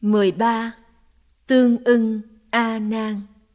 13. Tương ưng A Nan.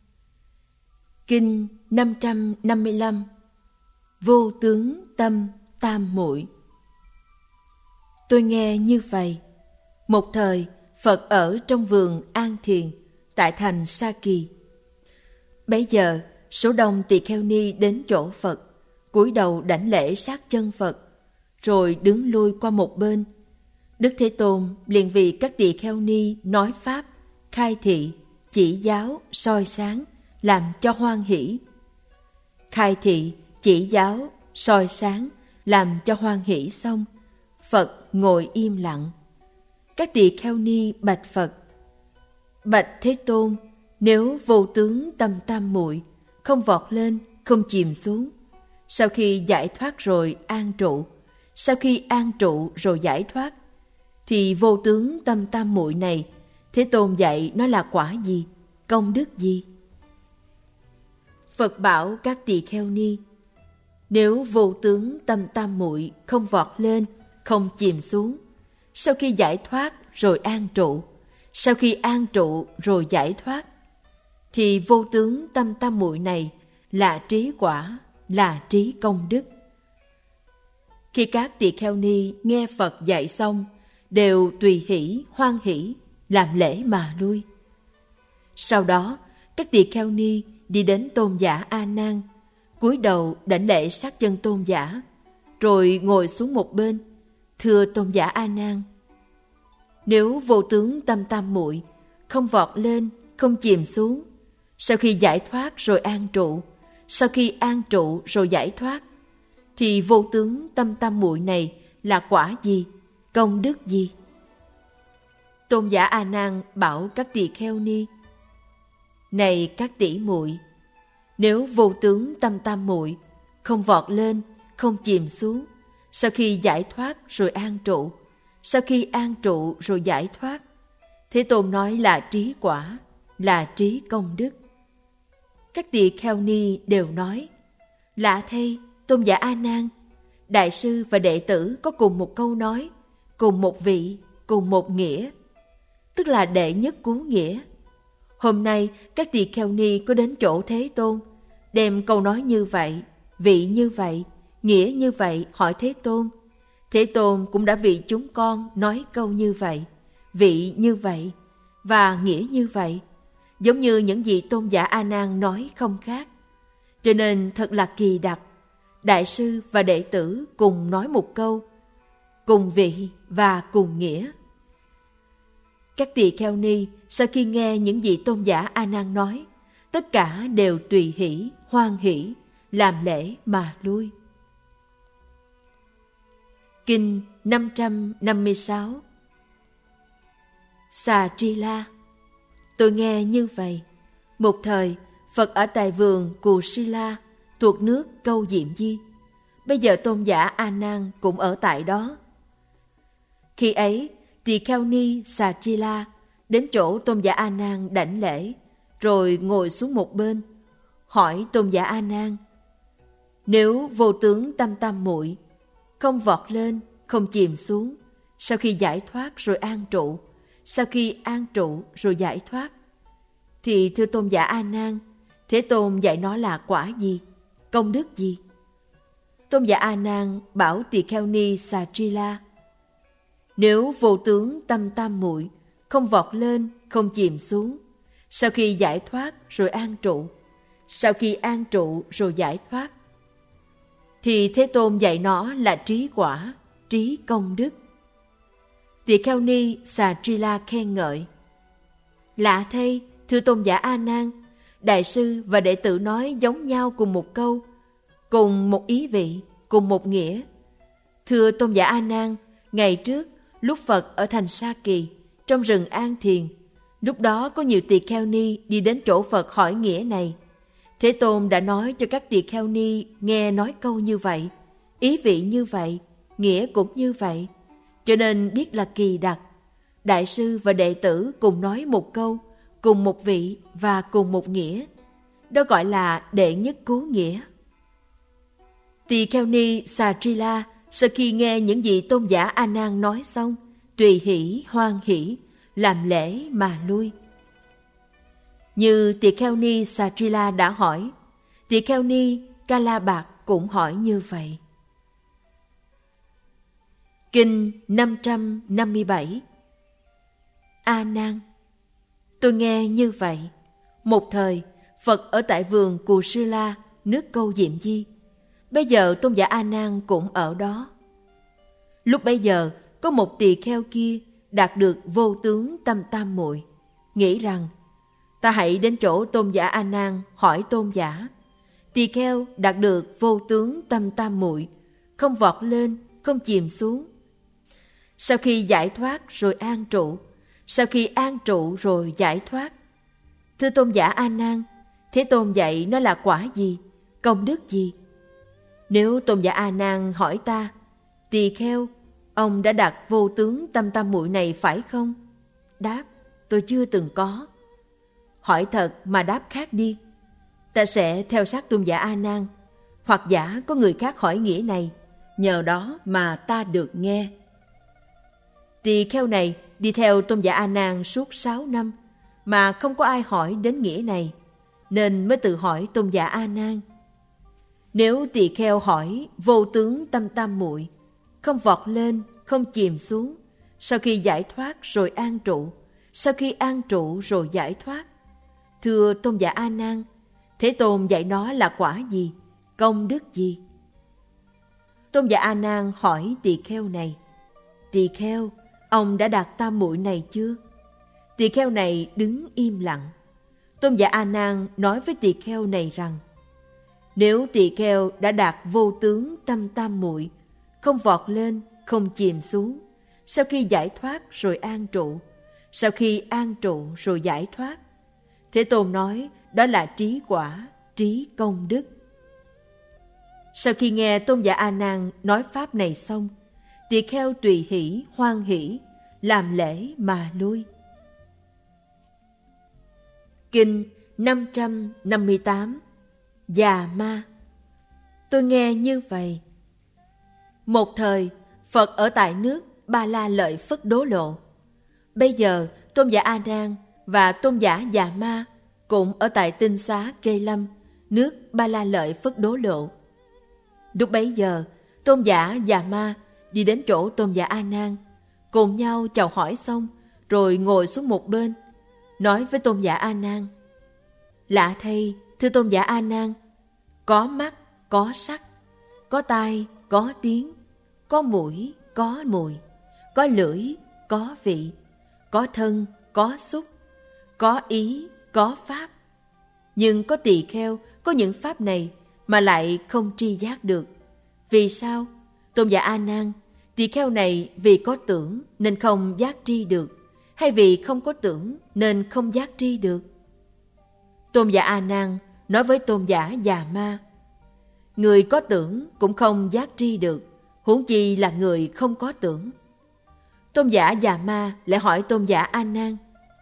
Kinh 555. Vô tướng tâm tam muội. Tôi nghe như vậy. Một thời, Phật ở trong vườn An Thiền, tại thành Sa Kỳ. Bấy giờ, số đông tỳ kheo ni đến chỗ Phật, cúi đầu đảnh lễ sát chân Phật, rồi đứng lui qua một bên. Đức Thế Tôn liền vì các tỳ kheo ni nói pháp, khai thị, chỉ giáo, soi sáng, làm cho hoan hỷ. Khai thị, chỉ giáo, soi sáng, làm cho hoan hỷ xong, Phật ngồi im lặng. Các tỳ kheo ni bạch Phật: Bạch Thế Tôn, nếu vô tướng tâm tam muội không vọt lên, không chìm xuống, sau khi giải thoát rồi an trụ, sau khi an trụ rồi giải thoát, thì vô tướng tâm tam muội này, Thế Tôn dạy nó là quả gì, công đức gì? Phật bảo các tỳ kheo ni: Nếu vô tướng tâm tam muội không vọt lên, không chìm xuống, sau khi giải thoát rồi an trụ, sau khi an trụ rồi giải thoát, thì vô tướng tâm tam muội này là trí quả, là trí công đức. Khi các tỳ kheo ni nghe Phật dạy xong, đều tùy hỷ, hoan hỷ, làm lễ mà lui. Sau đó, các tỳ kheo ni đi đến tôn giả A Nan, cúi đầu đảnh lễ sát chân tôn giả, rồi ngồi xuống một bên. Thưa tôn giả A Nan, nếu vô tướng tâm tam muội không vọt lên, không chìm xuống, sau khi giải thoát rồi an trụ, sau khi an trụ rồi giải thoát, thì vô tướng tâm tam muội này là quả gì, công đức gì? Tôn giả A Nan bảo các tỳ kheo ni: Này các tỷ muội, nếu vô tướng tâm tam muội không vọt lên, không chìm xuống, sau khi giải thoát rồi an trụ, sau khi an trụ rồi giải thoát, Thế Tôn nói là trí quả, là trí công đức. Các tỳ kheo ni đều nói: Lạ thay, tôn giả A Nan, đại sư và đệ tử có cùng một câu nói, cùng một vị, cùng một nghĩa, tức là đệ nhất cứu nghĩa. Hôm nay các tỳ kheo ni có đến chỗ Thế Tôn, đem câu nói như vậy, vị như vậy, nghĩa như vậy hỏi Thế Tôn. Thế Tôn cũng đã vì chúng con nói câu như vậy, vị như vậy và nghĩa như vậy, giống như những gì tôn giả A Nan nói không khác. Cho nên thật là kỳ đặc, đại sư và đệ tử cùng nói một câu, cùng vị và cùng nghĩa. Các tỳ kheo ni sau khi nghe những gì tôn giả A Nan nói, tất cả đều tùy hỷ, hoan hỷ, làm lễ mà lui. Kinh 556. Xà Tri La. Tôi nghe như vậy. Một thời, Phật ở tại vườn Cù Si La, thuộc nước Câu Diệm Di. Bây giờ tôn giả A Nan cũng ở tại đó. Khi ấy, tỳ kheo ni Xà Tri La đến chỗ tôn giả A Nan đảnh lễ, rồi ngồi xuống một bên, hỏi tôn giả A Nan: Nếu vô tướng tâm tam muội không vọt lên, không chìm xuống, sau khi giải thoát rồi an trụ, sau khi an trụ rồi giải thoát, thì thưa tôn giả A Nan, Thế Tôn dạy nó là quả gì, công đức gì? Tôn giả A Nan bảo tỳ kheo ni Xà Tri La: Nếu vô tướng tâm tam muội không vọt lên, không chìm xuống, sau khi giải thoát rồi an trụ, sau khi an trụ rồi giải thoát, thì Thế Tôn dạy nó là trí quả, trí công đức. Tỳ kheo ni Xà Tri La khen ngợi: Lạ thay, thưa tôn giả A Nan, đại sư và đệ tử nói giống nhau cùng một câu, cùng một ý vị, cùng một nghĩa. Thưa tôn giả A Nan, ngày trước lúc Phật ở thành Sa Kỳ, trong rừng An Thiền, lúc đó có nhiều tỳ kheo ni đi đến chỗ Phật hỏi nghĩa này. Thế Tôn đã nói cho các tỳ kheo ni nghe nói câu như vậy, ý vị như vậy, nghĩa cũng như vậy, cho nên biết là kỳ đặc. Đại sư và đệ tử cùng nói một câu, cùng một vị và cùng một nghĩa, đó gọi là đệ nhất cứu nghĩa. Tỳ kheo ni Xà Tri La sau khi nghe những gì tôn giả A Nan nói xong, tùy hỷ, hoan hỷ, làm lễ mà lui. Như Tỳ Kheo Ni Satrila đã hỏi, Tỳ Kheo Ni Kala Bạc cũng hỏi như vậy. Kinh 557. A Nan, tôi nghe như vậy. Một thời, Phật ở tại vườn Cù Sư La, nước Câu Diệm Di. Bây giờ tôn giả A Nan cũng ở đó. Lúc bấy giờ, có một tỳ kheo kia đạt được vô tướng tâm tam muội, nghĩ rằng ta hãy đến chỗ tôn giả A Nan hỏi tôn giả. Tỳ kheo đạt được vô tướng tâm tam muội, không vọt lên, không chìm xuống. Sau khi giải thoát rồi an trụ, sau khi an trụ rồi giải thoát. Thưa tôn giả A Nan, Thế Tôn dạy nó là quả gì, công đức gì? Nếu tôn giả A Nan hỏi ta, tỳ kheo, ông đã đạt vô tướng tâm tam muội này phải không? Đáp, tôi chưa từng có. Hỏi thật mà đáp khác đi. Ta sẽ theo sát tôn giả A Nan, hoặc giả có người khác hỏi nghĩa này, nhờ đó mà ta được nghe. Tỳ kheo này đi theo tôn giả A Nan suốt 6 năm mà không có ai hỏi đến nghĩa này, nên mới tự hỏi tôn giả A Nan. Nếu tỳ kheo hỏi vô tướng tâm tam muội, không vọt lên, không chìm xuống, sau khi giải thoát rồi an trụ, sau khi an trụ rồi giải thoát. Thưa tôn giả A Nan, Thế Tôn dạy nó là quả gì, công đức gì? Tôn giả A Nan hỏi tỳ kheo này, tỳ kheo, ông đã đạt tam muội này chưa? Tỳ kheo này đứng im lặng. Tôn giả A Nan nói với tỳ kheo này rằng, nếu tỳ kheo đã đạt vô tướng tâm tam muội, không vọt lên, không chìm xuống, sau khi giải thoát rồi an trụ, sau khi an trụ rồi giải thoát. Thế Tôn nói đó là trí quả, trí công đức. Sau khi nghe tôn giả A Nan nói pháp này xong, tỳ kheo tùy hỷ, hoan hỷ, làm lễ mà lui. Kinh 558. Già Ma. Tôi nghe như vậy. Một thời, Phật ở tại nước Ba La Lợi Phất Đố Lộ. Bây giờ, tôn giả A Nan và tôn giả Già Ma cũng ở tại tinh xá Kê Lâm, nước Ba La Lợi Phất Đố Lộ. Lúc bấy giờ, tôn giả Già Ma đi đến chỗ tôn giả A Nan, cùng nhau chào hỏi xong, rồi ngồi xuống một bên, nói với tôn giả A Nan: Lạ thay, thưa tôn giả A Nan, có mắt, có sắc, có tai, có tiếng, có mũi, có mùi, có lưỡi, có vị, có thân, có xúc, có ý, có pháp. Nhưng có tỳ kheo có những pháp này mà lại không tri giác được. Vì sao? Tôn giả A Nan, tỳ kheo này vì có tưởng nên không giác tri được, hay vì không có tưởng nên không giác tri được? Tôn giả A Nan nói với tôn giả Già Ma: Người có tưởng cũng không giác tri được, huống chi là người không có tưởng. Tôn giả Già Ma lại hỏi tôn giả A Nan: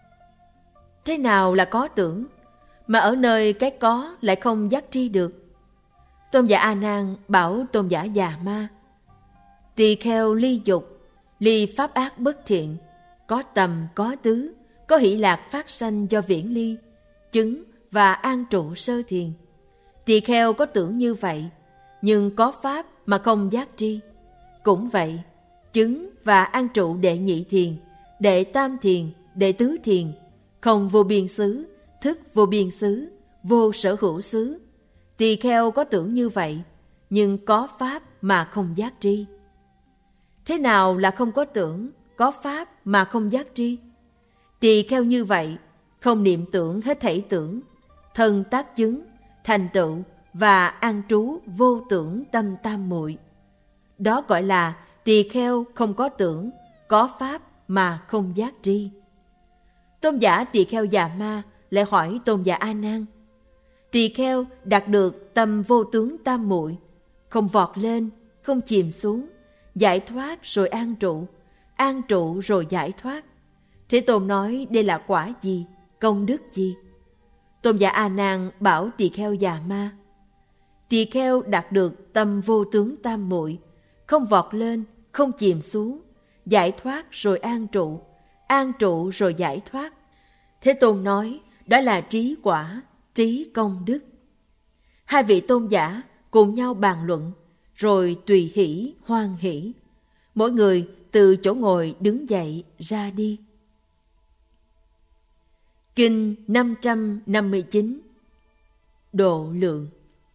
Thế nào là có tưởng, mà ở nơi cái có lại không giác tri được? Tôn giả A Nan bảo tôn giả Già Ma: Tỳ kheo ly dục, ly pháp ác bất thiện, có tầm có tứ, có hỷ lạc phát sanh do viễn ly, chứng và an trụ sơ thiền. Tỳ kheo có tưởng như vậy, nhưng có pháp mà không giác tri. Cũng vậy, chứng và an trụ đệ nhị thiền, đệ tam thiền, đệ tứ thiền, không vô biên xứ, thức vô biên xứ, vô sở hữu xứ. Tỳ kheo có tưởng như vậy, nhưng có pháp mà không giác tri. Thế nào là không có tưởng, có pháp mà không giác tri? Tỳ kheo như vậy, không niệm tưởng hết thảy tưởng, thân tác chứng, thành tựu và an trú vô tưởng tâm tam muội. Đó gọi là tỳ kheo không có tưởng, có pháp mà không giác tri. Tôn giả tỳ kheo Già Ma lại hỏi tôn giả A Nan: Tỳ kheo đạt được tâm vô tướng tam muội, không vọt lên, không chìm xuống, giải thoát rồi an trụ rồi giải thoát. Thế Tôn nói đây là quả gì, công đức gì? Tôn giả A Nan bảo tỳ kheo Già Ma: Tỳ kheo đạt được tâm vô tướng tam muội, không vọt lên, không chìm xuống, giải thoát rồi an trụ, an trụ rồi giải thoát. Thế Tôn nói đó là trí quả, trí công đức. Hai vị tôn giả cùng nhau bàn luận, rồi tùy hỷ hoan hỷ. Mỗi người từ chỗ ngồi đứng dậy ra đi. Kinh 559 Độ lượng.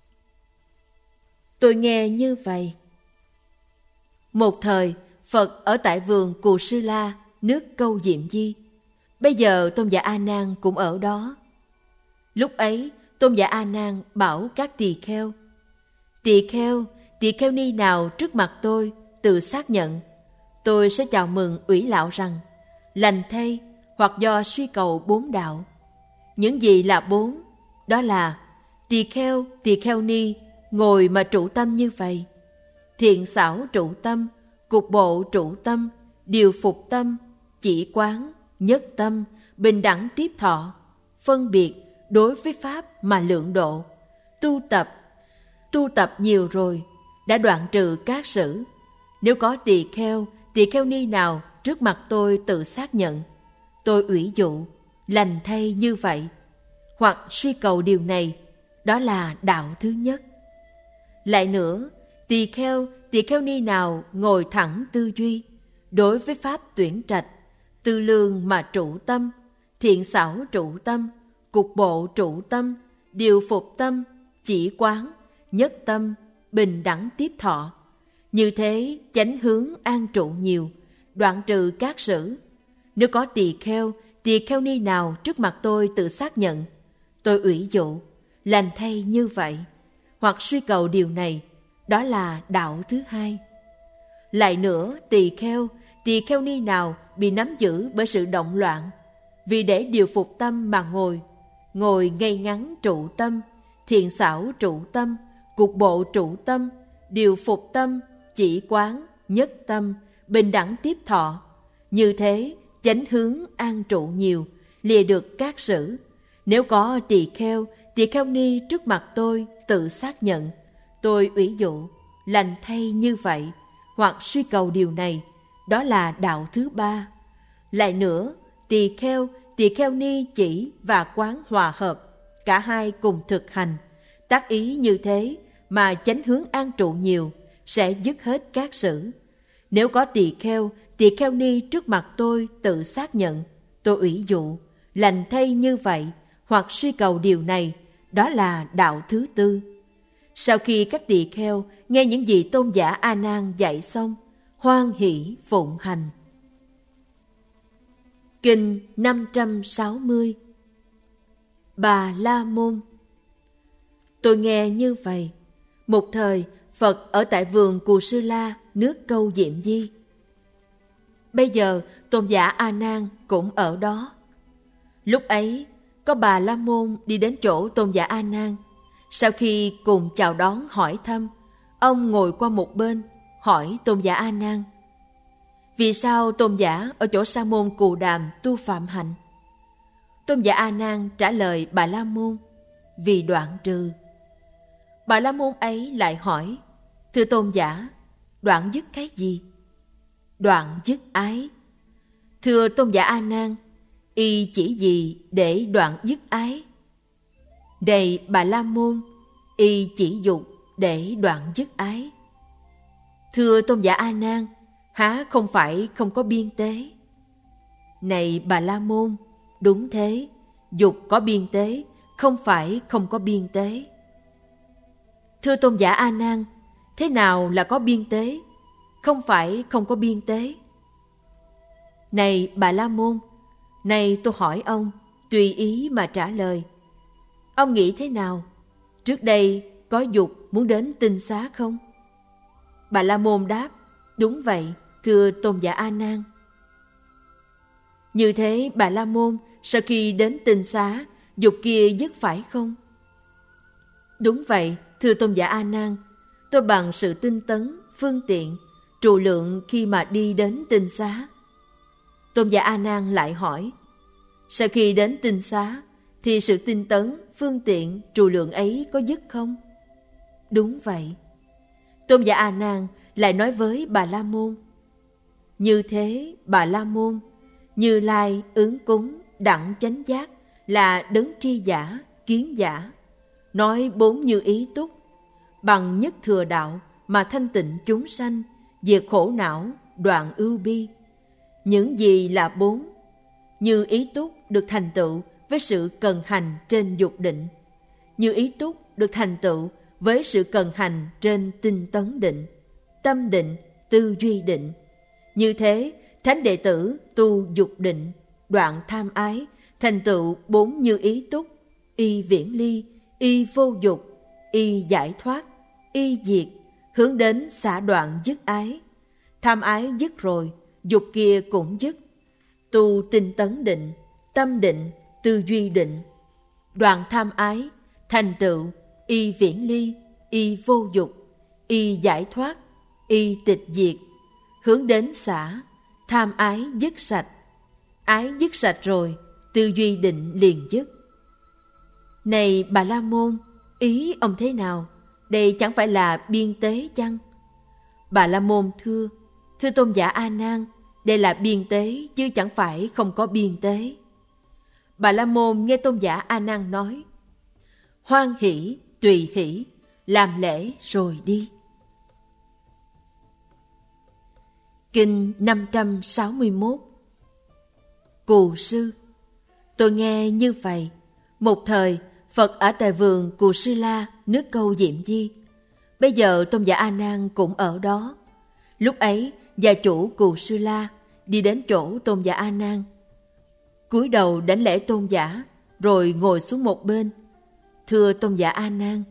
Tôi nghe như vậy. Một thời, Phật ở tại vườn Cù Sư La, nước Câu Diệm Di. Bây giờ Tôn giả A Nan cũng ở đó. Lúc ấy, Tôn giả A Nan bảo các tỳ kheo: tỳ kheo ni nào trước mặt tôi tự xác nhận, tôi sẽ chào mừng ủy lão rằng lành thay, hoặc do suy cầu 4 đạo. Những gì là 4? Đó là tỳ kheo ni ngồi mà trụ tâm như vậy, thiện xảo trụ tâm, cục bộ trụ tâm, điều phục tâm, chỉ quán, nhất tâm, bình đẳng tiếp thọ, phân biệt đối với pháp mà lượng độ, tu tập nhiều rồi, đã đoạn trừ các sử. Nếu có tỳ kheo ni nào trước mặt tôi tự xác nhận, tôi ủy dụ, lành thay như vậy, hoặc suy cầu điều này, đó là đạo thứ nhất. Lại nữa, tỳ kheo ni nào ngồi thẳng tư duy, đối với pháp tuyển trạch, tư lương mà trụ tâm, thiện xảo trụ tâm, cục bộ trụ tâm, điều phục tâm, chỉ quán, nhất tâm, bình đẳng tiếp thọ. Như thế chánh hướng an trụ nhiều, đoạn trừ các sử. Nếu có tỳ kheo ni nào trước mặt tôi tự xác nhận, tôi ủy dụ, lành thay như vậy, hoặc suy cầu điều này, đó là đạo thứ hai. Lại nữa, tỳ kheo ni nào bị nắm giữ bởi sự động loạn, vì để điều phục tâm mà ngồi ngay ngắn trụ tâm, thiện xảo trụ tâm, cục bộ trụ tâm, điều phục tâm, chỉ quán, nhất tâm, bình đẳng tiếp thọ. Như thế chánh hướng an trụ nhiều, lìa được các sử. Nếu có tỳ kheo ni trước mặt tôi tự xác nhận, tôi ủy dụ, lành thay như vậy, hoặc suy cầu điều này, đó là đạo thứ ba. Lại nữa, tỳ kheo ni chỉ và quán hòa hợp, cả hai cùng thực hành, tác ý như thế mà chánh hướng an trụ nhiều, sẽ dứt hết các sử. Nếu có tỳ kheo ni trước mặt tôi tự xác nhận, tôi ủy dụ, lành thay như vậy, hoặc suy cầu điều này, đó là đạo thứ tư. Sau khi các tỳ kheo nghe những gì tôn giả A Nan dạy xong, hoan hỷ phụng hành. Kinh 560 Bà La Môn. Tôi nghe như vậy. Một thời, Phật ở tại vườn Cù Sư La, nước Câu Diệm Di. Bây giờ, tôn giả A Nan cũng ở đó. Lúc ấy, có Bà La Môn đi đến chỗ tôn giả A Nan. Sau khi cùng chào đón hỏi thăm, ông ngồi qua một bên, hỏi tôn giả A Nan: vì sao tôn giả ở chỗ Sa môn Cù Đàm tu phạm hạnh? Tôn giả A Nan trả lời Bà La Môn: vì đoạn trừ. Bà La Môn ấy lại hỏi: thưa tôn giả, đoạn dứt cái gì? Đoạn dứt ái. Thưa tôn giả A Nan, y chỉ gì để đoạn dứt ái? Này Bà La Môn, y chỉ dục để đoạn dứt ái. Thưa tôn giả A Nan, há không phải không có biên tế? Này Bà La Môn, đúng thế, dục có biên tế, không phải không có biên tế. Thưa tôn giả A Nan, thế nào là có biên tế? Không phải không có biên tế. Này Bà La Môn, này tôi hỏi ông, tùy ý mà trả lời. Ông nghĩ thế nào? Trước đây có dục muốn đến tinh xá không? Bà La Môn đáp: đúng vậy, thưa tôn giả A Nan. Như thế Bà La Môn, sau khi đến tinh xá, dục kia dứt phải không? Đúng vậy, thưa tôn giả A Nan. Tôi bằng sự tinh tấn, phương tiện, trụ lượng khi mà đi đến tinh xá. Tôn giả A Nan lại hỏi: sau khi đến tinh xá thì sự tinh tấn, phương tiện, trụ lượng ấy có dứt không? Đúng vậy. Tôn giả A Nan lại nói với Bà La Môn: như thế Bà La Môn, Như Lai ứng cúng đẳng chánh giác là đấng tri giả, kiến giả, nói 4 như ý túc, bằng nhất thừa đạo mà thanh tịnh chúng sanh, diệt khổ não, đoạn ưu bi. Những gì là 4? Như ý túc được thành tựu với sự cần hành trên dục định. Như ý túc được thành tựu với sự cần hành trên tinh tấn định, tâm định, tư duy định. Như thế, thánh đệ tử tu dục định, đoạn tham ái, thành tựu 4 như ý túc, y viễn ly, y vô dục, y giải thoát, y diệt, hướng đến xả đoạn dứt ái. Tham ái dứt rồi, dục kia cũng dứt. Tu tinh tấn định, tâm định, tư duy định, đoạn tham ái, thành tựu y viễn ly, y vô dục, y giải thoát, y tịch diệt, hướng đến xả, tham ái dứt sạch. Ái dứt sạch rồi, tư duy định liền dứt. Này Bà La Môn, ý ông thế nào? Đây chẳng phải là biên tế chăng? Bà La Môn thưa Tôn giả A Nan, đây là biên tế chứ chẳng phải không có biên tế. Bà La Môn nghe Tôn giả A Nan nói: hoan hỷ, tùy hỷ, làm lễ rồi đi. Kinh 561. Cù sư. Tôi nghe như vậy. Một thời, Phật ở tại vườn Cù Sư La, nước Câu Diệm Di. Bây giờ Tôn giả A Nan cũng ở đó. Lúc ấy, gia chủ Cù Sư La đi đến chỗ Tôn giả A Nan, cúi đầu đảnh lễ tôn giả, rồi ngồi xuống một bên. Thưa Tôn giả A Nan,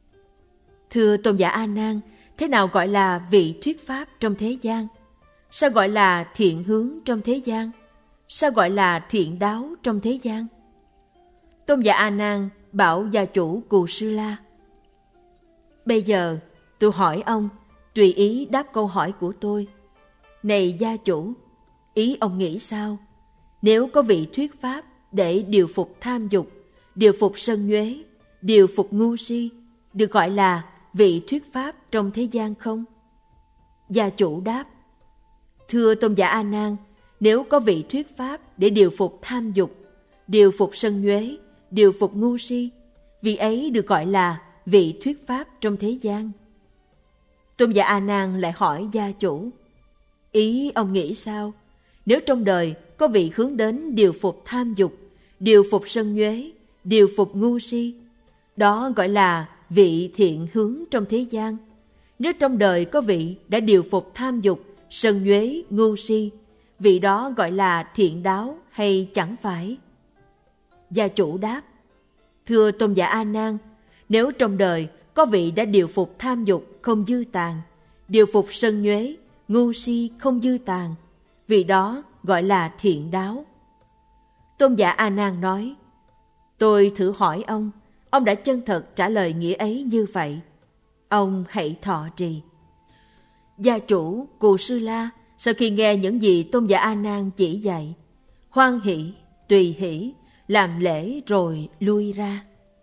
thế nào gọi là vị thuyết pháp trong thế gian? Sao gọi là thiện hướng trong thế gian? Sao gọi là thiện đáo trong thế gian? Tôn giả A Nan bảo gia chủ Cù Sư La: bây giờ tôi hỏi ông, tùy ý đáp câu hỏi của tôi. Này gia chủ, ý ông nghĩ sao? Nếu có vị thuyết pháp để điều phục tham dục, điều phục sân nhuế, điều phục ngu si, được gọi là vị thuyết pháp trong thế gian không? Gia chủ đáp: thưa Tôn giả A Nan, nếu có vị thuyết pháp để điều phục tham dục, điều phục sân nhuế, điều phục ngu si, vị ấy được gọi là vị thuyết pháp trong thế gian. Tôn giả A Nan lại hỏi gia chủ: ý ông nghĩ sao? Nếu trong đời có vị hướng đến điều phục tham dục, điều phục sân nhuế, điều phục ngu si, đó gọi là vị thiện hướng trong thế gian. Nếu trong đời có vị đã điều phục tham dục, sân nhuế, ngu si, vị đó gọi là thiện đáo hay chẳng phải? Gia chủ đáp: thưa Tôn giả A Nan, nếu trong đời có vị đã điều phục tham dục không dư tàn, điều phục sân nhuế, ngu si không dư tàn, vị đó gọi là thiện đáo. Tôn giả A Nan nói: tôi thử hỏi ông đã chân thật trả lời nghĩa ấy như vậy, ông hãy thọ trì. Gia chủ Cù Sư La sau khi nghe những gì Tôn giả A Nan chỉ dạy, hoan hỷ, tùy hỷ, làm lễ rồi lui ra.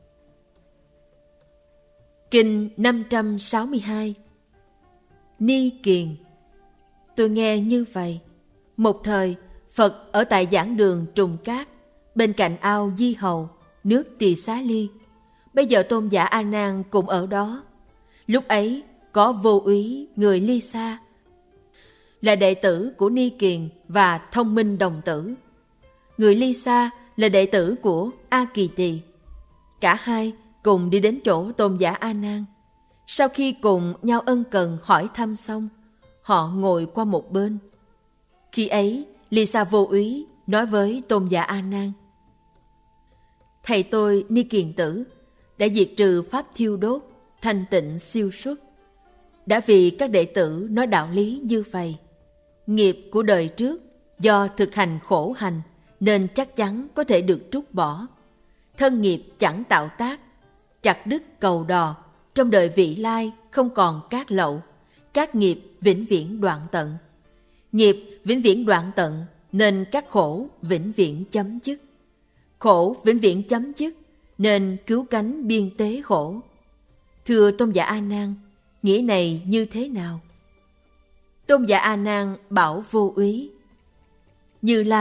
Kinh 562. Ni Kiền. Tôi nghe như vậy. Một thời, Phật ở tại giảng đường Trùng Cát, bên cạnh ao Di Hầu, nước Tỳ Xá Ly. Bây giờ Tôn giả A Nan cũng ở đó. Lúc ấy có Vô Úy người Ly Sa, là đệ tử của Ni Kiền và Thông Minh đồng tử. Người Ly Sa là đệ tử của A Kỳ Tỳ. Cả hai cùng đi đến chỗ Tôn giả A Nan. Sau khi cùng nhau ân cần hỏi thăm xong, họ ngồi qua một bên. Khi ấy, Ly Sa Vô Úy nói với Tôn giả A Nan: thầy tôi Ni Kiền tử đã diệt trừ pháp thiêu đốt, thanh tịnh siêu xuất. Đã vì các đệ tử nói đạo lý như vậy, nghiệp của đời trước do thực hành khổ hành nên chắc chắn có thể được trút bỏ. Thân nghiệp chẳng tạo tác, chặt đứt cầu đò, trong đời vị lai không còn cát lậu, các nghiệp vĩnh viễn đoạn tận. Nghiệp vĩnh viễn đoạn tận nên các khổ vĩnh viễn chấm dứt. Khổ vĩnh viễn chấm dứt nên cứu cánh biên tế khổ. Thưa Tôn giả A Nan, nghĩa này như thế nào? Tôn giả A Nan bảo Vô Úy: Như Lai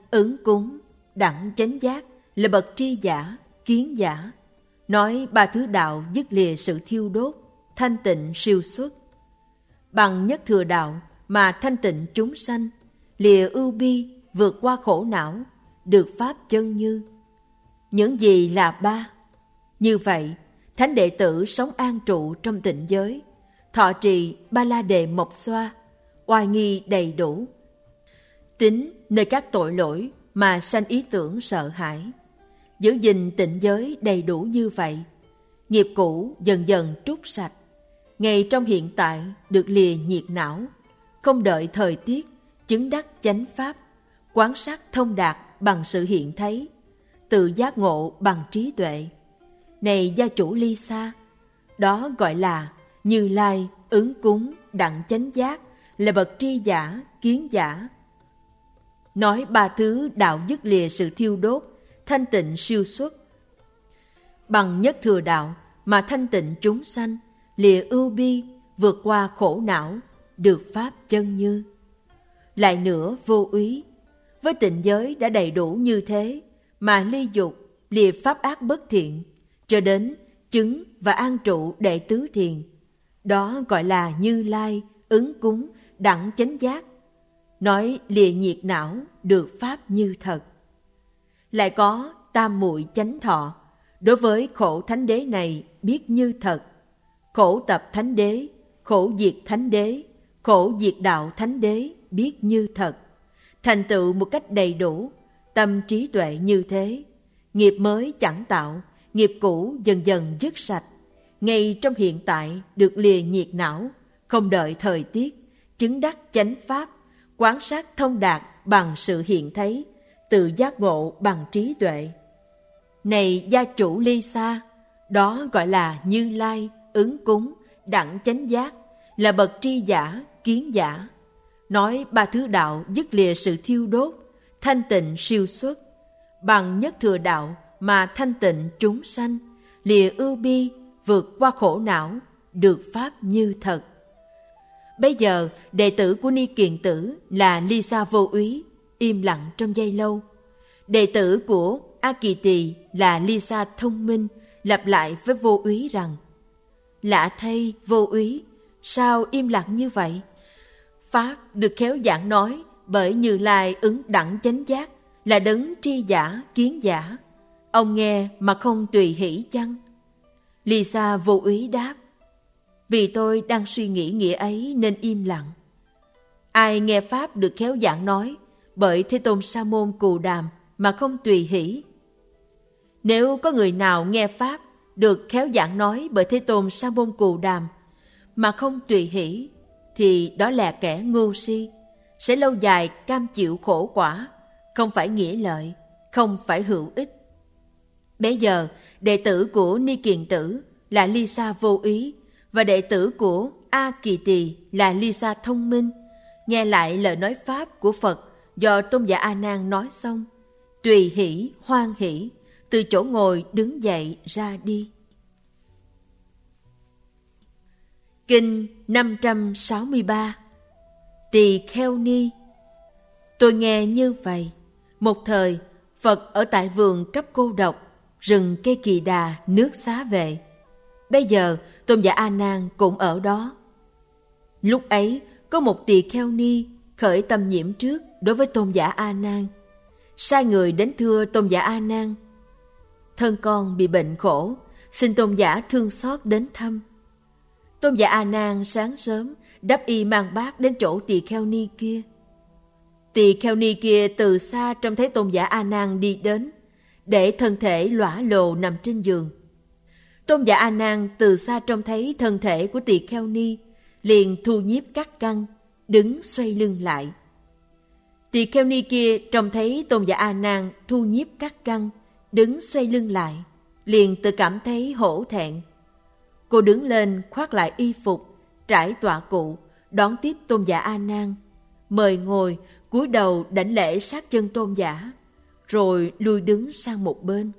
ứng cúng, đẳng chánh giác là bậc tri giả, kiến giả. Nói ba thứ đạo dứt lìa sự thiêu đốt, thanh tịnh siêu xuất. Bằng nhất thừa đạo mà thanh tịnh chúng sanh, lìa ưu bi, vượt qua khổ não, được pháp chân như. Những gì là ba? Như vậy, thánh đệ tử sống an trụ trong tịnh giới, thọ trì ba la đề mộc xoa, oai nghi đầy đủ. Tính nơi các tội lỗi mà sanh ý tưởng sợ hãi. Giữ gìn tịnh giới đầy đủ như vậy, nghiệp cũ dần dần trút sạch. Ngay trong hiện tại được lìa nhiệt não, không đợi thời tiết, chứng đắc chánh pháp, quán sát thông đạt bằng sự hiện thấy, tự giác ngộ bằng trí tuệ. Này gia chủ ly xa, đó gọi là Như Lai, ứng cúng, đẳng chánh giác, là bậc tri giả, kiến giả. Nói ba thứ đạo dứt lìa sự thiêu đốt, thanh tịnh siêu xuất. Bằng nhất thừa đạo mà thanh tịnh chúng sanh, lìa ưu bi, vượt qua khổ não, được pháp chân như. Lại nữa vô úy, với tịnh giới đã đầy đủ như thế, mà ly dục, lìa pháp ác bất thiện, cho đến chứng và an trụ đệ tứ thiền. Đó gọi là Như Lai, ứng cúng, đẳng chánh giác. Nói lìa nhiệt não, được pháp như thật. Lại có tam muội chánh thọ, đối với khổ thánh đế này biết như thật. Khổ tập thánh đế, khổ diệt thánh đế, khổ diệt đạo thánh đế biết như thật. Thành tựu một cách đầy đủ, tâm trí tuệ như thế. Nghiệp mới chẳng tạo, nghiệp cũ dần dần dứt sạch. Ngay trong hiện tại được lìa nhiệt não, không đợi thời tiết, chứng đắc chánh pháp, quán sát thông đạt bằng sự hiện thấy, tự giác ngộ bằng trí tuệ. Này gia chủ ly xa, đó gọi là Như Lai, ứng cúng, đẳng chánh giác, là bậc tri giả, kiến giả. Nói ba thứ đạo dứt lìa sự thiêu đốt, thanh tịnh siêu xuất. Bằng nhất thừa đạo mà thanh tịnh chúng sanh, lìa ưu bi, vượt qua khổ não, được pháp như thật. Bây giờ đệ tử của Ni Kiền Tử là Ly Sa Vô Úy im lặng trong giây lâu. Đệ tử của A Kỳ Tỳ là Ly Sa Thông Minh lặp lại với Vô Úy rằng: lạ thay Vô Úy, sao im lặng như vậy? Pháp được khéo giảng nói bởi Như Lai ứng đẳng chánh giác, là đấng tri giả, kiến giả. Ông nghe mà không tùy hỷ chăng? Ly Sa Vô Úy đáp: vì tôi đang suy nghĩ nghĩa ấy nên im lặng. Ai nghe Pháp được khéo giảng nói bởi Thế Tôn Sa Môn Cù Đàm mà không tùy hỷ? Nếu có người nào nghe Pháp được khéo giảng nói bởi Thế Tôn Sa Môn Cù Đàm mà không tùy hỷ, thì đó là kẻ ngu si, sẽ lâu dài cam chịu khổ quả, không phải nghĩa lợi, không phải hữu ích. Bây giờ, đệ tử của Ni Kiền Tử là Ly Sa Vô Úy và đệ tử của A Kỳ Tỳ là Ly Sa Thông Minh nghe lại lời nói Pháp của Phật do Tôn giả A Nan nói xong, tùy hỷ, hoan hỷ, từ chỗ ngồi đứng dậy ra đi. Kinh 563. Tỳ Kheo Ni. Tôi nghe như vậy. Một thời, Phật ở tại vườn Cấp Cô Độc, rừng cây Kỳ Đà, nước Xá Vệ. Bây giờ, Tôn giả A Nan cũng ở đó. Lúc ấy, có một tỳ kheo ni khởi tâm nhiễm trước đối với Tôn giả A Nan, sai người đến thưa Tôn giả A Nan: thân con bị bệnh khổ, xin Tôn giả thương xót đến thăm. Tôn giả A Nan sáng sớm đắp y mang bát đến chỗ tỳ kheo ni kia. Tỳ kheo ni kia từ xa trông thấy Tôn giả A Nan đi đến, để thân thể lõa lồ nằm trên giường. Tôn giả A Nan từ xa trông thấy thân thể của tỳ kheo ni, liền thu nhiếp các căn, đứng xoay lưng lại. Tỳ kheo ni kia trông thấy Tôn giả A Nan thu nhiếp các căn, đứng xoay lưng lại, liền tự cảm thấy hổ thẹn. Cô đứng lên khoác lại y phục, trải tọa cụ, đón tiếp Tôn giả A Nan, mời ngồi, cúi đầu đảnh lễ sát chân Tôn giả, rồi lui đứng sang một bên.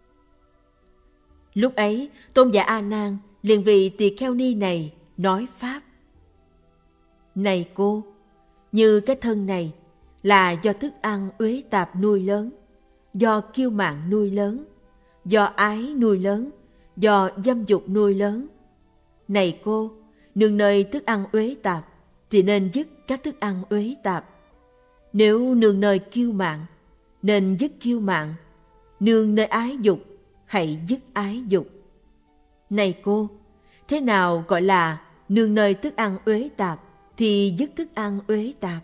Lúc ấy, Tôn giả A Nan liền vì tỳ kheo ni này nói pháp: này cô, như cái thân này là do thức ăn uế tạp nuôi lớn, do kiêu mạn nuôi lớn, do ái nuôi lớn, do dâm dục nuôi lớn. Này cô, nương nơi thức ăn uế tạp thì nên dứt các thức ăn uế tạp. Nếu nương nơi kiêu mạn, nên dứt kiêu mạn. Nương nơi ái dục, hãy dứt ái dục. Này cô, thế nào gọi là nương nơi thức ăn uế tạp thì dứt thức ăn uế tạp?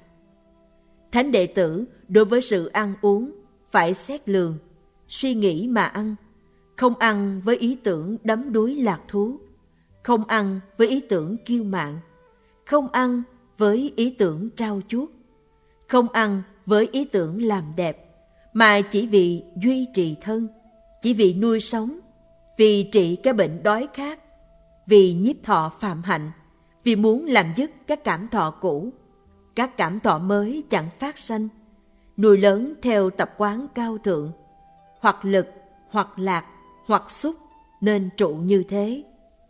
Thánh đệ tử đối với sự ăn uống phải xét lường, suy nghĩ mà ăn, không ăn với ý tưởng đắm đuối lạc thú, không ăn với ý tưởng kiêu mạn, không ăn với ý tưởng trao chuốt, không ăn với ý tưởng làm đẹp, mà chỉ vì duy trì thân, chỉ vì nuôi sống, vì trị cái bệnh đói khát, vì nhiếp thọ phạm hạnh, vì muốn làm dứt các cảm thọ cũ, các cảm thọ mới chẳng phát sanh, nuôi lớn theo tập quán cao thượng, hoặc lực, hoặc lạc, hoặc xúc, nên trụ như thế.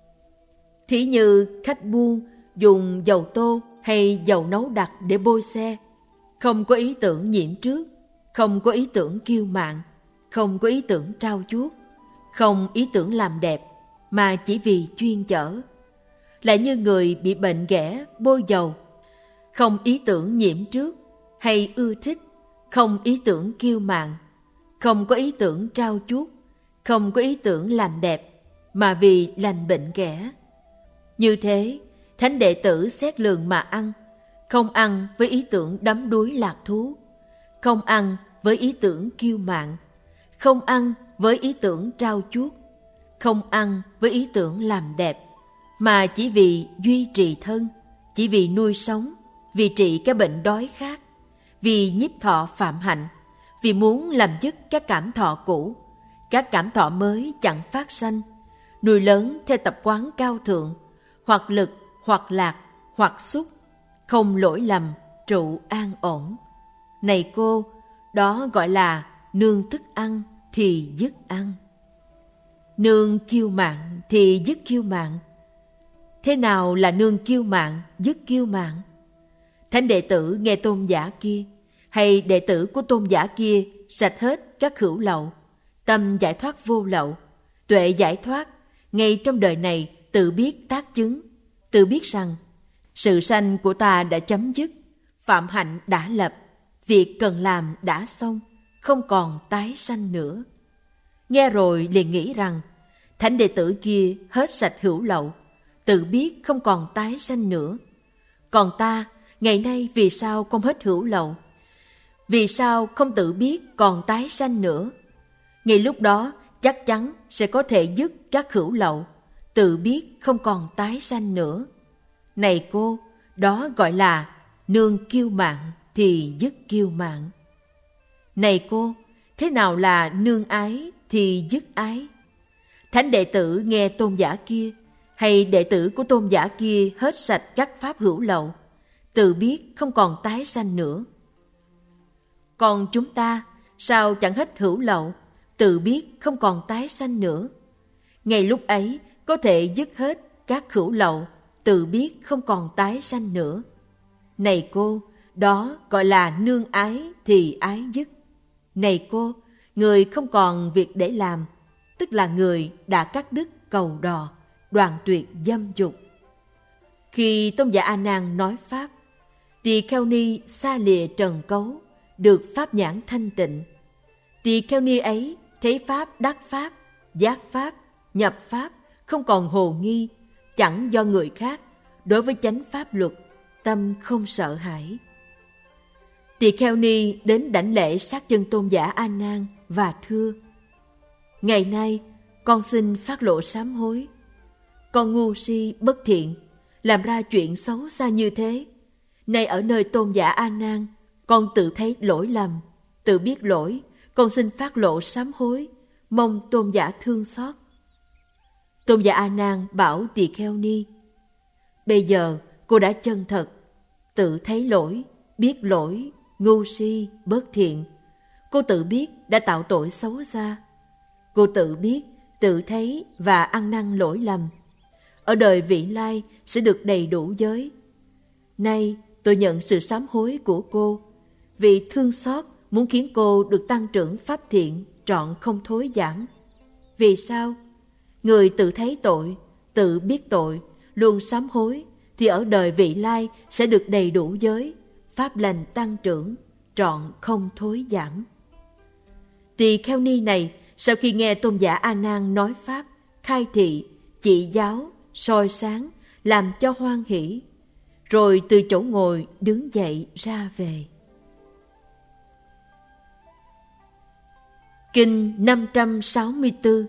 Thí như khách buôn dùng dầu tô hay dầu nấu đặc để bôi xe, không có ý tưởng nhiễm trước, không có ý tưởng kiêu mạn, không có ý tưởng trao chuốt, không ý tưởng làm đẹp, mà chỉ vì chuyên chở. Lại như người bị bệnh ghẻ bôi dầu, không ý tưởng nhiễm trước hay ưa thích, không ý tưởng kiêu mạn, không có ý tưởng trao chuốt, không có ý tưởng làm đẹp, mà vì lành bệnh ghẻ. Như thế, thánh đệ tử xét lường mà ăn, không ăn với ý tưởng đắm đuối lạc thú, không ăn với ý tưởng kiêu mạn, không ăn với ý tưởng trao chuốt, không ăn với ý tưởng làm đẹp, mà chỉ vì duy trì thân, chỉ vì nuôi sống, vì trị cái bệnh đói khát, vì nhiếp thọ phạm hạnh, vì muốn làm dứt các cảm thọ cũ, các cảm thọ mới chẳng phát sanh, nuôi lớn theo tập quán cao thượng, hoặc lực, hoặc lạc, hoặc xúc, không lỗi lầm, trụ an ổn. Này cô, đó gọi là nương thức ăn thì dứt ăn, nương kiêu mạn thì dứt kiêu mạn. Thế nào là nương kiêu mạn, dứt kiêu mạn? Thánh đệ tử nghe tôn giả kia, hay đệ tử của tôn giả kia sạch hết các hữu lậu, tâm giải thoát vô lậu, tuệ giải thoát, ngay trong đời này tự biết tác chứng, tự biết rằng sự sanh của ta đã chấm dứt, phạm hạnh đã lập, việc cần làm đã xong, không còn tái sanh nữa. Nghe rồi liền nghĩ rằng thánh đệ tử kia hết sạch hữu lậu, tự biết không còn tái sanh nữa. Còn ta, ngày nay vì sao không hết hữu lậu? Vì sao không tự biết còn tái sanh nữa? Ngay lúc đó chắc chắn sẽ có thể dứt các hữu lậu, tự biết không còn tái sanh nữa. Này cô, đó gọi là nương kiêu mạn thì dứt kiêu mạn. Này cô, thế nào là nương ái thì dứt ái? Thánh đệ tử nghe tôn giả kia, hay đệ tử của tôn giả kia hết sạch các pháp hữu lậu, tự biết không còn tái sanh nữa. Còn chúng ta, sao chẳng hết hữu lậu, tự biết không còn tái sanh nữa? Ngay lúc ấy có thể dứt hết các hữu lậu, tự biết không còn tái sanh nữa. Này cô, đó gọi là nương ái thì ái dứt. Này cô, người không còn việc để làm, tức là người đã cắt đứt cầu đò, đoạn tuyệt dâm dục. Khi tôn giả A Nan nói pháp, Tỳ Kheo Ni xa lìa trần cấu, được pháp nhãn thanh tịnh. Tỳ Kheo Ni ấy thấy pháp đắc pháp, giác pháp, nhập pháp, không còn hồ nghi, chẳng do người khác, đối với chánh pháp luật, tâm không sợ hãi. Tỳ Kheo Ni đến đảnh lễ sát chân tôn giả A Nan và thưa: Ngày nay con xin phát lộ sám hối. Con ngu si bất thiện, làm ra chuyện xấu xa như thế. Nay ở nơi tôn giả A Nan, con tự thấy lỗi lầm, tự biết lỗi, con xin phát lộ sám hối, mong tôn giả thương xót. Tôn giả A Nan bảo Tỳ Kheo Ni: Bây giờ cô đã chân thật, tự thấy lỗi, biết lỗi, ngu si, bất thiện. Cô tự biết đã tạo tội xấu xa. Cô tự biết, tự thấy và ăn năn lỗi lầm. Ở đời vị lai sẽ được đầy đủ giới. Nay tôi nhận sự sám hối của cô, vì thương xót muốn khiến cô được tăng trưởng pháp thiện trọn không thối giảm. Vì sao? Người tự thấy tội, tự biết tội, luôn sám hối, thì ở đời vị lai sẽ được đầy đủ giới, pháp lành tăng trưởng, trọn không thối giảm. Tỳ kheo ni này sau khi nghe tôn giả A Nan nói pháp, khai thị, chỉ giáo, soi sáng, làm cho hoan hỷ, rồi từ chỗ ngồi đứng dậy ra về. Kinh 564.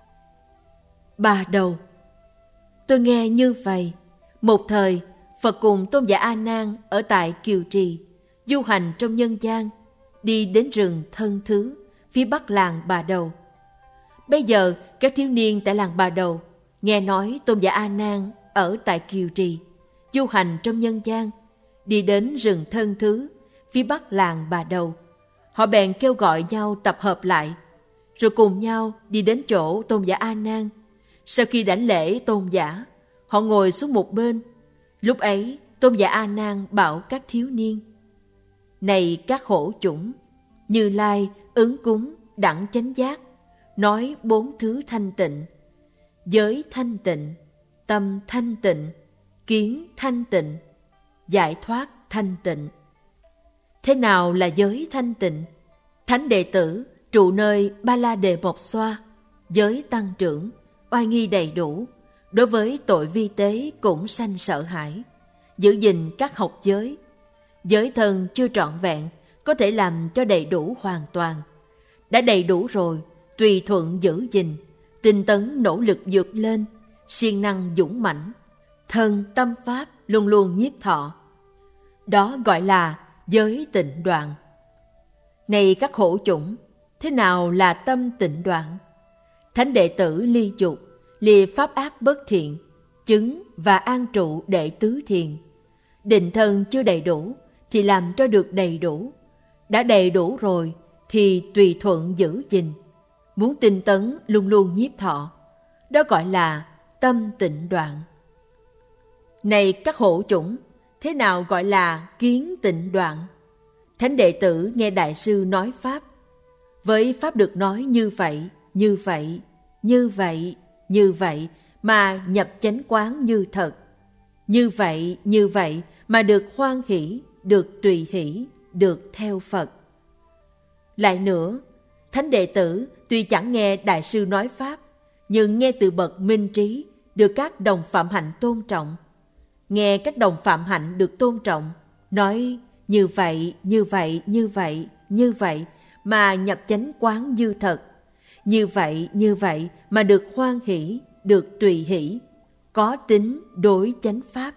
Bà Đầu. Tôi nghe như vậy. Một thời, Phật cùng tôn giả A Nan ở tại Kiều Trì, du hành trong nhân gian, đi đến rừng Thân Thứ, phía bắc làng Bà Đầu. Bây giờ, các thiếu niên tại làng Bà Đầu nghe nói tôn giả A Nan ở tại Kiều Trì, du hành trong nhân gian, đi đến rừng Thân Thứ, phía bắc làng Bà Đầu. Họ bèn kêu gọi nhau tập hợp lại, rồi cùng nhau đi đến chỗ tôn giả A Nan. Sau khi đảnh lễ tôn giả, họ ngồi xuống một bên. Lúc ấy, tôn giả A Nan bảo các thiếu niên: Này các hổ chủng, Như Lai ứng cúng đẳng chánh giác, nói 4 thứ thanh tịnh: giới thanh tịnh, tâm thanh tịnh, kiến thanh tịnh, giải thoát thanh tịnh. Thế nào là giới thanh tịnh? Thánh đệ tử trụ nơi Ba La Đề Mộc Xoa, giới tăng trưởng, oai nghi đầy đủ, đối với tội vi tế cũng sanh sợ hãi, giữ gìn các học giới. Giới thân chưa trọn vẹn, có thể làm cho đầy đủ hoàn toàn. Đã đầy đủ rồi, tùy thuận giữ gìn, tinh tấn nỗ lực vượt lên, siêng năng dũng mãnh, thân tâm pháp luôn luôn nhiếp thọ. Đó gọi là giới tịnh đoạn. Này các hổ chủng, thế nào là tâm tịnh đoạn? Thánh đệ tử ly dục, lìa pháp ác bất thiện, chứng và an trụ đệ tứ thiền. Định thân chưa đầy đủ thì làm cho được đầy đủ. Đã đầy đủ rồi thì tùy thuận giữ gìn. Muốn tinh tấn luôn luôn nhiếp thọ. Đó gọi là tâm tịnh đoạn. Này các hổ chủng, thế nào gọi là kiến tịnh đoạn? Thánh đệ tử nghe Đại sư nói pháp. Với pháp được nói như vậy, như vậy, như vậy, như vậy mà nhập chánh quán như thật. Như vậy mà được hoan hỷ, được tùy hỷ, được theo Phật. Lại nữa, thánh đệ tử tuy chẳng nghe Đại sư nói pháp, nhưng nghe từ bậc minh trí, được các đồng phạm hạnh tôn trọng. Nghe các đồng phạm hạnh được tôn trọng, nói như vậy, như vậy, như vậy, như vậy mà nhập chánh quán như thật. Như vậy mà được hoan hỷ, được tùy hỷ, có tính đối chánh pháp.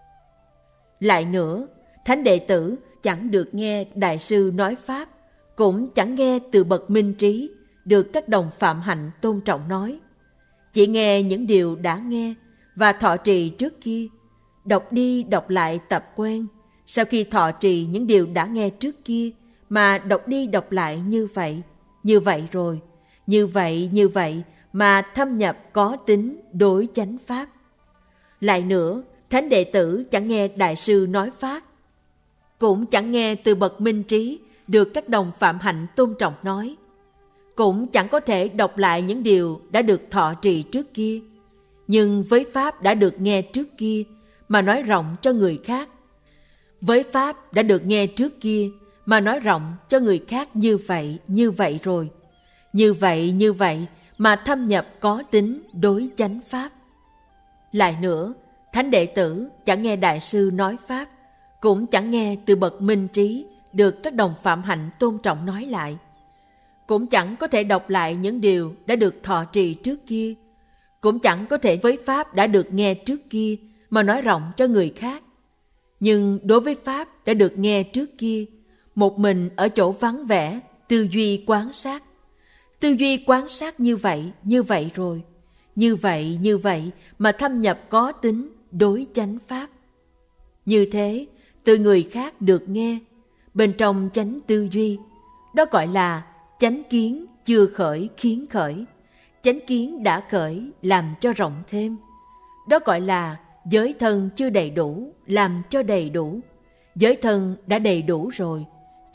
Lại nữa, thánh đệ tử chẳng được nghe Đại sư nói pháp, cũng chẳng nghe từ bậc minh trí, được các đồng phạm hạnh tôn trọng nói. Chỉ nghe những điều đã nghe và thọ trì trước kia, đọc đi đọc lại tập quen. Sau khi thọ trì những điều đã nghe trước kia mà đọc đi đọc lại như vậy rồi, như vậy mà thâm nhập có tính đối chánh pháp. Lại nữa, thánh đệ tử chẳng nghe Đại sư nói pháp, cũng chẳng nghe từ bậc minh trí, được các đồng phạm hạnh tôn trọng nói. Cũng chẳng có thể đọc lại những điều đã được thọ trì trước kia, nhưng với pháp đã được nghe trước kia mà nói rộng cho người khác. Với pháp đã được nghe trước kia mà nói rộng cho người khác như vậy rồi. Như vậy mà thâm nhập có tính đối chánh pháp. Lại nữa, thánh đệ tử chẳng nghe Đại sư nói pháp, cũng chẳng nghe từ bậc minh trí, được các đồng phạm hạnh tôn trọng nói lại. Cũng chẳng có thể đọc lại những điều đã được thọ trì trước kia, cũng chẳng có thể với pháp đã được nghe trước kia mà nói rộng cho người khác. Nhưng đối với pháp đã được nghe trước kia, một mình ở chỗ vắng vẻ, tư duy quan sát. Tư duy quan sát như vậy rồi. Như vậy mà thâm nhập có tính đối chánh pháp. Như thế, từ người khác được nghe, bên trong chánh tư duy, đó gọi là chánh kiến chưa khởi khiến khởi. Chánh kiến đã khởi làm cho rộng thêm. Đó gọi là giới thân chưa đầy đủ làm cho đầy đủ. Giới thân đã đầy đủ rồi,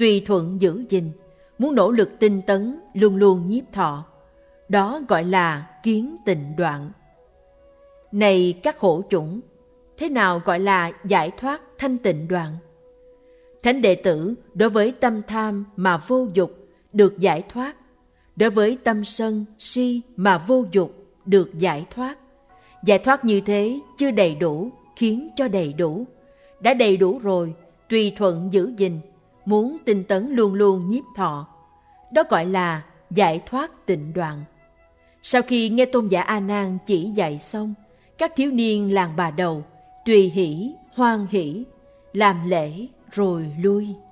tùy thuận giữ gìn, muốn nỗ lực tinh tấn, luôn luôn nhiếp thọ. Đó gọi là kiến tịnh đoạn. Này các hổ chủng, thế nào gọi là giải thoát thanh tịnh đoạn? Thánh đệ tử đối với tâm tham mà vô dục được giải thoát, đối với tâm sân, si mà vô dục được giải thoát. Giải thoát như thế chưa đầy đủ, khiến cho đầy đủ. Đã đầy đủ rồi, tùy thuận giữ gìn, muốn tinh tấn luôn luôn nhiếp thọ. Đó gọi là giải thoát tịnh đoạn. Sau khi nghe tôn giả A Nan chỉ dạy xong, các thiếu niên làng Bà Đầu tùy hỷ, hoan hỷ, làm lễ rồi lui.